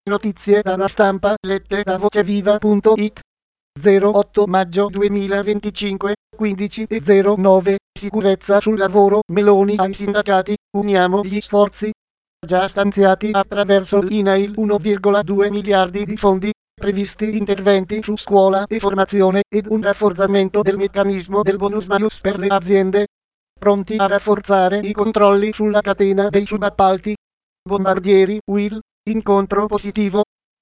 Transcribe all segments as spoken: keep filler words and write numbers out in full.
Notizie dalla stampa lette da voceviva punto it. zero otto maggio duemilaventicinque, quindici e zero nove. Sicurezza sul lavoro. Meloni ai sindacati. Uniamo gli sforzi. Già stanziati attraverso l'I N A I L uno virgola due miliardi di fondi. Previsti interventi su scuola e formazione ed un rafforzamento del meccanismo del bonus-malus per le aziende. Pronti a rafforzare i controlli sulla catena dei subappalti. Bombardieri, U I L, incontro positivo.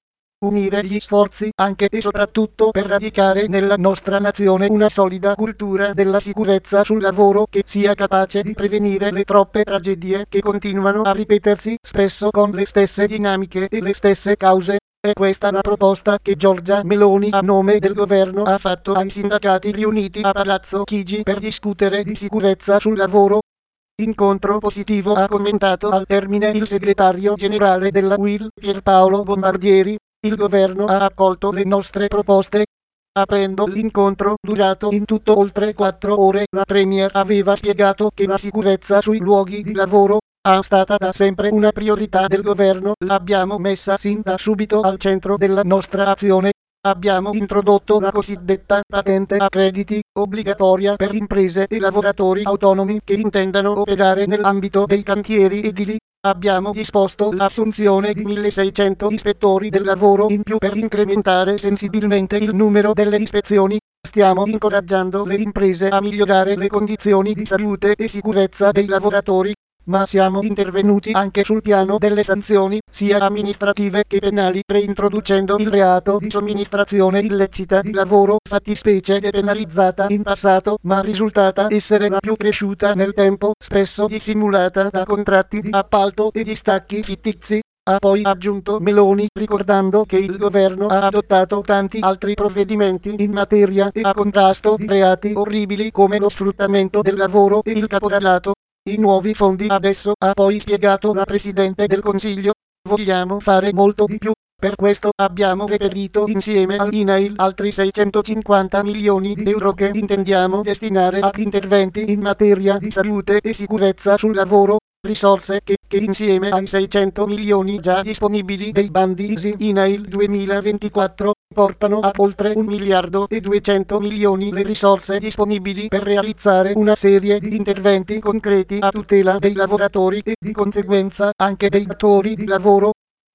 Unire gli sforzi anche e soprattutto per radicare nella nostra nazione una solida cultura della sicurezza sul lavoro che sia capace di prevenire le troppe tragedie che continuano a ripetersi spesso con le stesse dinamiche e le stesse cause. È questa la proposta che Giorgia Meloni a nome del governo ha fatto ai sindacati riuniti a Palazzo Chigi per discutere di sicurezza sul lavoro. Incontro positivo, ha commentato al termine il segretario generale della U I L Pierpaolo Bombardieri. Il governo ha accolto le nostre proposte. Aprendo l'incontro, durato in tutto oltre quattro ore, la Premier aveva spiegato che la sicurezza sui luoghi di lavoro è stata da sempre una priorità del governo. L'abbiamo messa sin da subito al centro della nostra azione. Abbiamo introdotto la cosiddetta patente a crediti, obbligatoria per imprese e lavoratori autonomi che intendano operare nell'ambito dei cantieri edili. Abbiamo disposto l'assunzione di milleseicento ispettori del lavoro in più per incrementare sensibilmente il numero delle ispezioni. Stiamo incoraggiando le imprese a migliorare le condizioni di salute e sicurezza dei lavoratori. Ma siamo intervenuti anche sul piano delle sanzioni, sia amministrative che penali, reintroducendo il reato di somministrazione illecita di lavoro, fattispecie depenalizzata in passato, ma risultata essere la più cresciuta nel tempo, spesso dissimulata da contratti di appalto e distacchi fittizi. Ha poi aggiunto Meloni, ricordando che il governo ha adottato tanti altri provvedimenti in materia e a contrasto di reati orribili come lo sfruttamento del lavoro e il caporalato. I nuovi fondi adesso, ha poi spiegato la Presidente del Consiglio. Vogliamo fare molto di più. Per questo abbiamo reperito insieme all'I N A I L altri seicentocinquanta milioni di euro che intendiamo destinare a interventi in materia di salute e sicurezza sul lavoro. Risorse che, che insieme ai seicento milioni già disponibili dei bandi I N A I L duemilaventiquattro portano a oltre un miliardo e duecento milioni le risorse disponibili per realizzare una serie di interventi concreti a tutela dei lavoratori e di conseguenza anche dei datori di lavoro.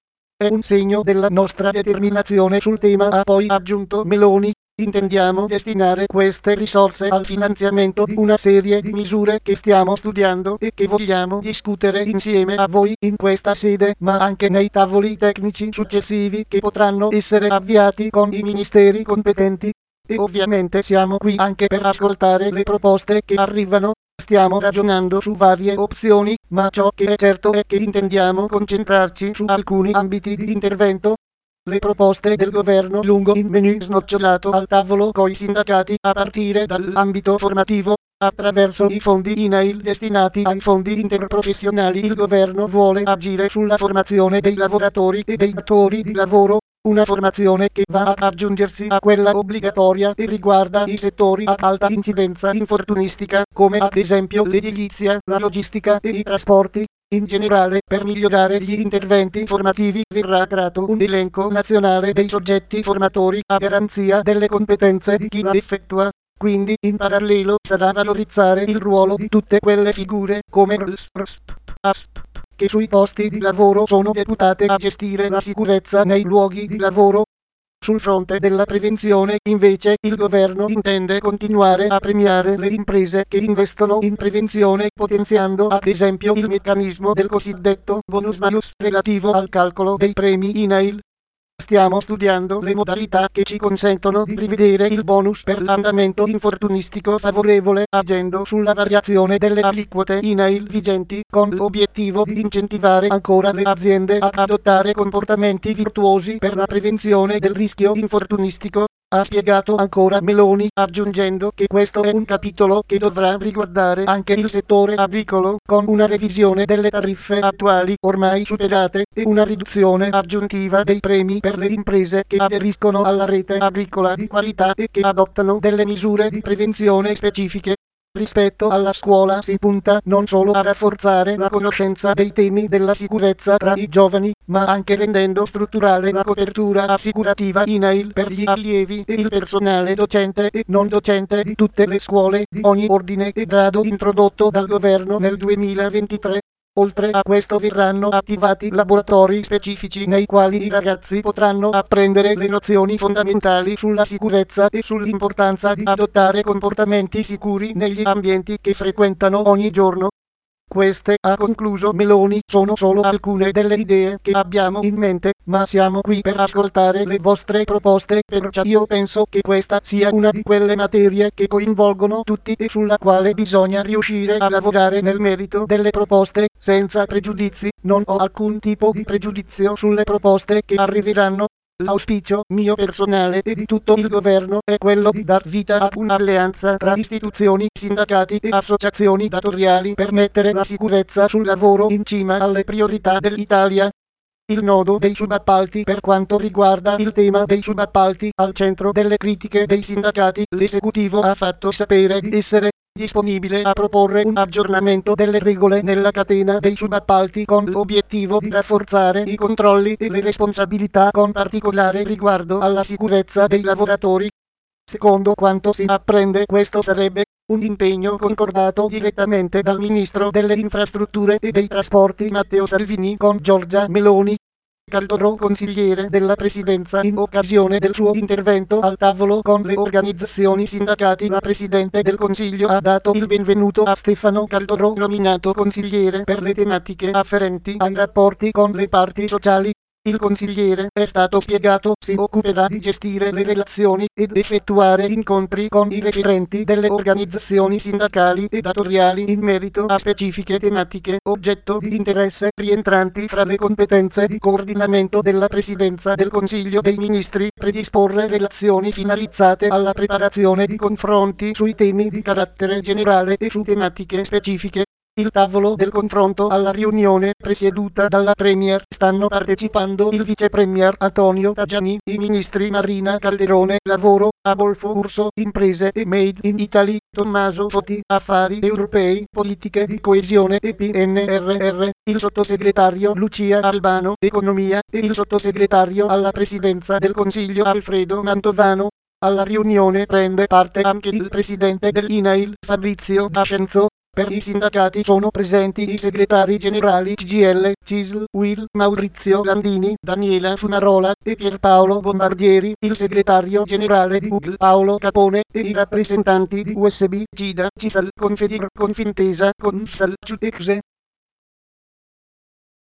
È un segno della nostra determinazione sul tema, ha poi aggiunto Meloni. Intendiamo destinare queste risorse al finanziamento di una serie di misure che stiamo studiando e che vogliamo discutere insieme a voi in questa sede, ma anche nei tavoli tecnici successivi che potranno essere avviati con i ministeri competenti. E ovviamente siamo qui anche per ascoltare le proposte che arrivano. Stiamo ragionando su varie opzioni, ma ciò che è certo è che intendiamo concentrarci su alcuni ambiti di intervento. Le proposte del governo lungo il menu snocciolato al tavolo coi sindacati, a partire dall'ambito formativo. Attraverso i fondi I N A I L destinati ai fondi interprofessionali il governo vuole agire sulla formazione dei lavoratori e dei datori di lavoro. Una formazione che va ad aggiungersi a quella obbligatoria e riguarda i settori ad alta incidenza infortunistica, come ad esempio l'edilizia, la logistica e i trasporti. In generale, per migliorare gli interventi formativi verrà creato un elenco nazionale dei soggetti formatori a garanzia delle competenze di chi la effettua. Quindi, in parallelo, sarà valorizzare il ruolo di tutte quelle figure, come R S, R S P, A S P, che sui posti di lavoro sono deputate a gestire la sicurezza nei luoghi di lavoro. Sul fronte della prevenzione, invece, il governo intende continuare a premiare le imprese che investono in prevenzione, potenziando ad esempio il meccanismo del cosiddetto bonus-malus relativo al calcolo dei premi I N A I L. Stiamo studiando le modalità che ci consentono di rivedere il bonus per l'andamento infortunistico favorevole, agendo sulla variazione delle aliquote I N A I L vigenti, con l'obiettivo di incentivare ancora le aziende ad adottare comportamenti virtuosi per la prevenzione del rischio infortunistico. Ha spiegato ancora Meloni, aggiungendo che questo è un capitolo che dovrà riguardare anche il settore agricolo, con una revisione delle tariffe attuali ormai superate e una riduzione aggiuntiva dei premi per le imprese che aderiscono alla rete agricola di qualità e che adottano delle misure di prevenzione specifiche. Rispetto alla scuola si punta non solo a rafforzare la conoscenza dei temi della sicurezza tra i giovani, ma anche rendendo strutturale la copertura assicurativa I N A I L per gli allievi e il personale docente e non docente di tutte le scuole di ogni ordine e grado introdotto dal governo nel duemilaventitré. Oltre a questo verranno attivati laboratori specifici nei quali i ragazzi potranno apprendere le nozioni fondamentali sulla sicurezza e sull'importanza di adottare comportamenti sicuri negli ambienti che frequentano ogni giorno. Queste, ha concluso Meloni, sono solo alcune delle idee che abbiamo in mente, ma siamo qui per ascoltare le vostre proposte, perciò io penso che questa sia una di quelle materie che coinvolgono tutti e sulla quale bisogna riuscire a lavorare nel merito delle proposte, senza pregiudizi. Non ho alcun tipo di pregiudizio sulle proposte che arriveranno. L'auspicio mio personale e di tutto il governo è quello di dar vita a un'alleanza tra istituzioni, sindacati e associazioni datoriali per mettere la sicurezza sul lavoro in cima alle priorità dell'Italia. Il nodo dei subappalti. Per quanto riguarda il tema dei subappalti, al centro delle critiche dei sindacati, l'esecutivo ha fatto sapere di essere disponibile a proporre un aggiornamento delle regole nella catena dei subappalti con l'obiettivo di rafforzare i controlli e le responsabilità con particolare riguardo alla sicurezza dei lavoratori. Secondo quanto si apprende, questo sarebbe un impegno concordato direttamente dal Ministro delle Infrastrutture e dei Trasporti Matteo Salvini con Giorgia Meloni. Caldoro, consigliere della Presidenza, in occasione del suo intervento al tavolo con le organizzazioni sindacali, la Presidente del Consiglio ha dato il benvenuto a Stefano Caldoro, nominato consigliere per le tematiche afferenti ai rapporti con le parti sociali. Il consigliere, è stato spiegato, si occuperà di gestire le relazioni ed effettuare incontri con i referenti delle organizzazioni sindacali e datoriali in merito a specifiche tematiche oggetto di interesse rientranti fra le competenze di coordinamento della Presidenza del Consiglio dei Ministri, predisporre relazioni finalizzate alla preparazione di confronti sui temi di carattere generale e su tematiche specifiche. Il tavolo del confronto alla riunione, presieduta dalla Premier, stanno partecipando il Vice Premier Antonio Tajani, i ministri Marina Calderone, Lavoro, Adolfo Urso, Imprese e Made in Italy, Tommaso Foti, Affari Europei, Politiche di Coesione e P N R R, il sottosegretario Lucia Albano, Economia, e il sottosegretario alla Presidenza del Consiglio Alfredo Mantovano. Alla riunione prende parte anche il presidente dell'I N A I L, Fabrizio D'Ascenzo. Per i sindacati sono presenti i segretari generali C G I L, C I S L, U I L, Maurizio Landini, Daniela Fumarola e Pierpaolo Bombardieri, il segretario generale di U G L Paolo Capone e i rappresentanti di U S B, C I D A, C I S L, Confedir, Confintesa, Confsal, C U T E C S E.